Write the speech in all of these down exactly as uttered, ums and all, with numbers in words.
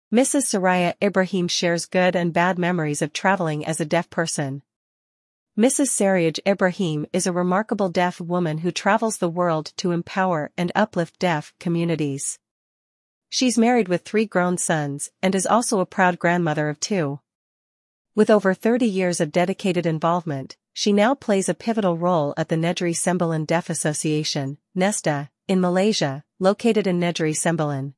Missus Soraya Ibrahim shares good and bad memories of traveling as a deaf person. Missus Saraj Ibrahim is a remarkable deaf woman who travels the world to empower and uplift deaf communities. She's married with three grown sons and is also a proud grandmother of two. With over thirty years of dedicated involvement, she now plays a pivotal role at the Negeri Sembilan Deaf Association, NESDA, in Malaysia, located in Negeri Sembilan.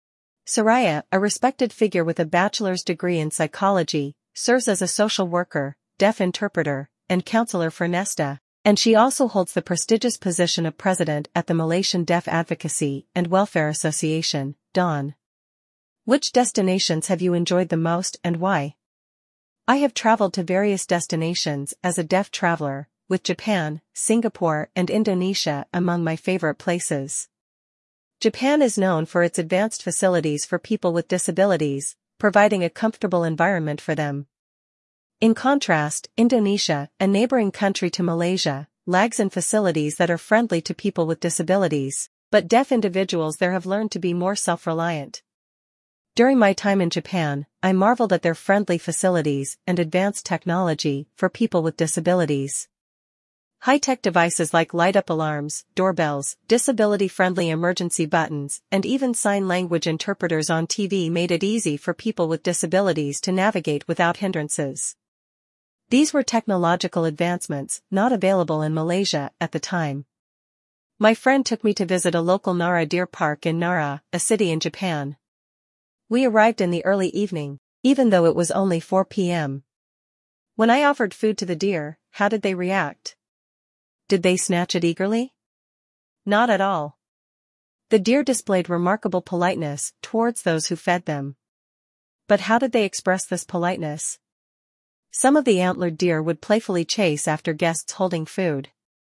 Soraya, a respected figure with a bachelor's degree in psychology, serves as a social worker, deaf interpreter, and counselor for NESDA, and she also holds the prestigious position of president at the Malaysian Deaf Advocacy and Welfare Association, D A N. Which destinations have you enjoyed the most and why? I have traveled to various destinations as a deaf traveler, with Japan, Singapore, and Indonesia among my favorite places. Japan is known for its advanced facilities for people with disabilities, providing a comfortable environment for them. In contrast, Indonesia, a neighboring country to Malaysia, lags in facilities that are friendly to people with disabilities, but deaf individuals there have learned to be more self-reliant. During my time in Japan, I marveled at their friendly facilities and advanced technology for people with disabilities. High-tech devices like light-up alarms, doorbells, disability-friendly emergency buttons, and even sign language interpreters on T V made it easy for people with disabilities to navigate without hindrances. These were technological advancements not available in Malaysia at the time. My friend took me to visit a local Nara deer park in Nara, a city in Japan. We arrived in the early evening, even though it was only four p m When I offered food to the deer, how did they react? Did they snatch it eagerly? Not at all. The deer displayed remarkable politeness towards those who fed them. But how did they express this politeness? Some of the antlered deer would playfully chase after guests holding food.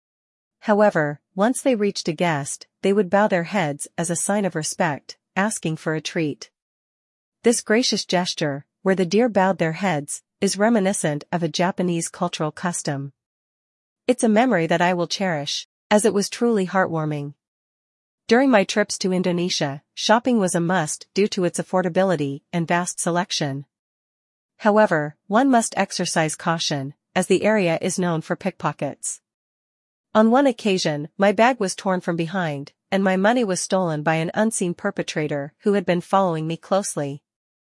However, once they reached a guest, they would bow their heads as a sign of respect, asking for a treat. This gracious gesture, where the deer bowed their heads, is reminiscent of a Japanese cultural custom. It's a memory that I will cherish, as it was truly heartwarming. During my trips to Indonesia, shopping was a must due to its affordability and vast selection. However, one must exercise caution, as the area is known for pickpockets. On one occasion, my bag was torn from behind, and my money was stolen by an unseen perpetrator who had been following me closely.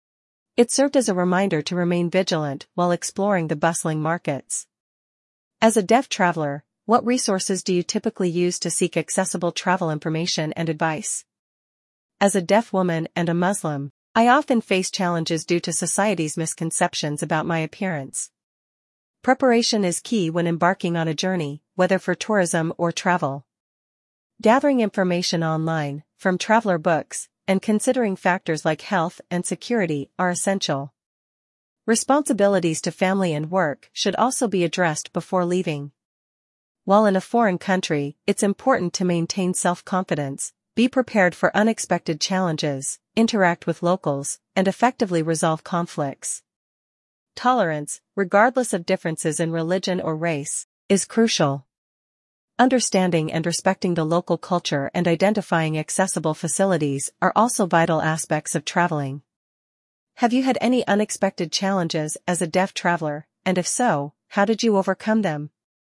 It served as a reminder to remain vigilant while exploring the bustling markets. As a deaf traveler, what resources do you typically use to seek accessible travel information and advice? As a deaf woman and a Muslim, I often face challenges due to society's misconceptions about my appearance. Preparation is key when embarking on a journey, whether for tourism or travel. Gathering information online, from traveler books, and considering factors like health and security are essential. Responsibilities to family and work should also be addressed before leaving. While in a foreign country, it's important to maintain self-confidence, be prepared for unexpected challenges, interact with locals, and effectively resolve conflicts. Tolerance, regardless of differences in religion or race, is crucial. Understanding and respecting the local culture and identifying accessible facilities are also vital aspects of traveling. Have you had any unexpected challenges as a deaf traveler, and if so, how did you overcome them?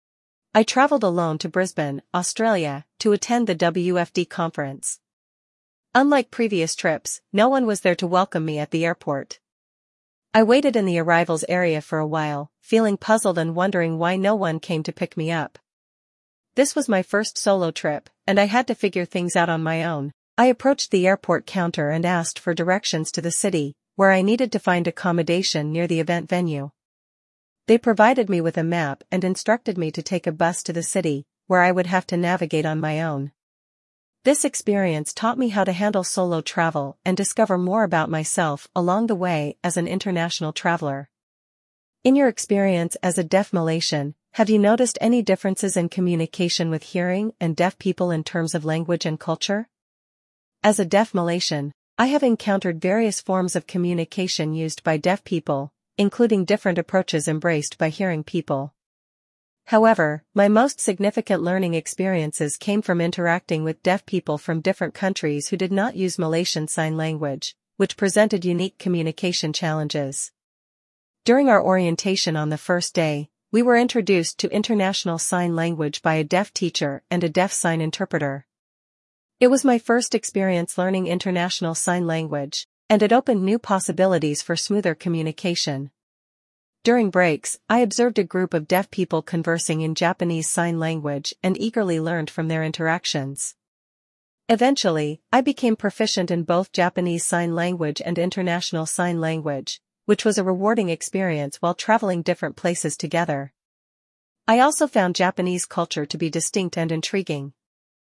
I traveled alone to Brisbane, Australia, to attend the W F D conference. Unlike previous trips, no one was there to welcome me at the airport. I waited in the arrivals area for a while, feeling puzzled and wondering why no one came to pick me up. This was my first solo trip, and I had to figure things out on my own. I approached the airport counter and asked for directions to the city, where I needed to find accommodation near the event venue. They provided me with a map and instructed me to take a bus to the city, where I would have to navigate on my own. This experience taught me how to handle solo travel and discover more about myself along the way as an international traveler. In your experience as a deaf Malaysian, have you noticed any differences in communication with hearing and deaf people in terms of language and culture? As a deaf Malaysian, I have encountered various forms of communication used by deaf people, including different approaches embraced by hearing people. However, my most significant learning experiences came from interacting with deaf people from different countries who did not use Malaysian Sign Language, which presented unique communication challenges. During our orientation on the first day, we were introduced to International Sign Language by a deaf teacher and a deaf sign interpreter. It was my first experience learning International Sign Language, and it opened new possibilities for smoother communication. During breaks, I observed a group of deaf people conversing in Japanese Sign Language and eagerly learned from their interactions. Eventually, I became proficient in both Japanese Sign Language and International Sign Language, which was a rewarding experience while traveling different places together. I also found Japanese culture to be distinct and intriguing.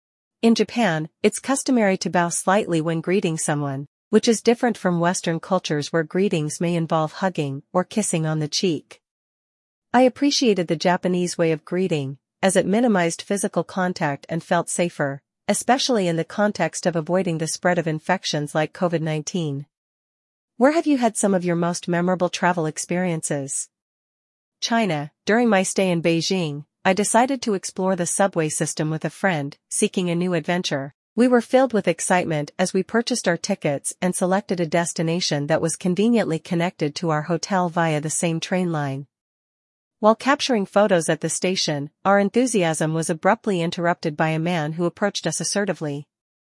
In Japan, it's customary to bow slightly when greeting someone, which is different from Western cultures where greetings may involve hugging or kissing on the cheek. I appreciated the Japanese way of greeting, as it minimized physical contact and felt safer, especially in the context of avoiding the spread of infections like COVID nineteen. Where have you had some of your most memorable travel experiences? China. During my stay in Beijing, I decided to explore the subway system with a friend, seeking a new adventure. We were filled with excitement as we purchased our tickets and selected a destination that was conveniently connected to our hotel via the same train line. While capturing photos at the station, our enthusiasm was abruptly interrupted by a man who approached us assertively.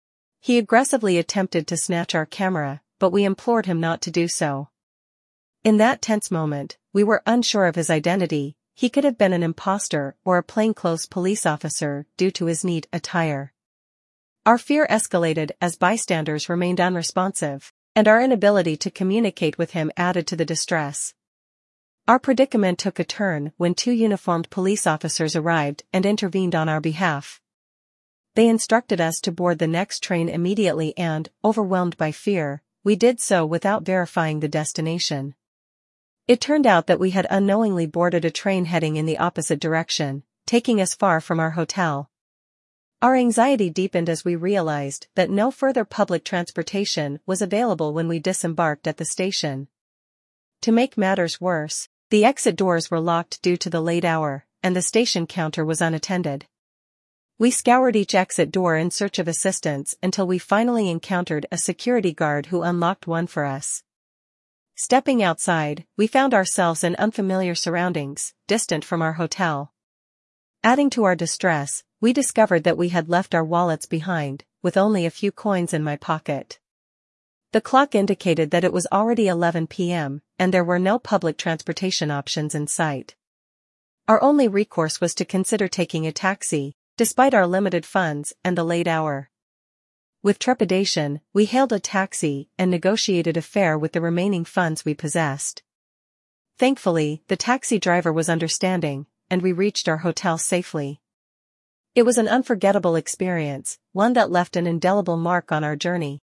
He aggressively attempted to snatch our camera, but we implored him not to do so. In that tense moment, we were unsure of his identity. He could have been an imposter or a plainclothes police officer due to his neat attire. Our fear escalated as bystanders remained unresponsive, and our inability to communicate with him added to the distress. Our predicament took a turn when two uniformed police officers arrived and intervened on our behalf. They instructed us to board the next train immediately and, overwhelmed by fear, we did so without verifying the destination. It turned out that we had unknowingly boarded a train heading in the opposite direction, taking us far from our hotel. Our anxiety deepened as we realized that no further public transportation was available when we disembarked at the station. To make matters worse, the exit doors were locked due to the late hour, and the station counter was unattended. We scoured each exit door in search of assistance until we finally encountered a security guard who unlocked one for us. Stepping outside, we found ourselves in unfamiliar surroundings, distant from our hotel. Adding to our distress, we discovered that we had left our wallets behind, with only a few coins in my pocket. The clock indicated that it was already eleven p m, and there were no public transportation options in sight. Our only recourse was to consider taking a taxi, despite our limited funds and the late hour. With trepidation, we hailed a taxi and negotiated a fare with the remaining funds we possessed. Thankfully, the taxi driver was understanding, and we reached our hotel safely. It was an unforgettable experience, one that left an indelible mark on our journey.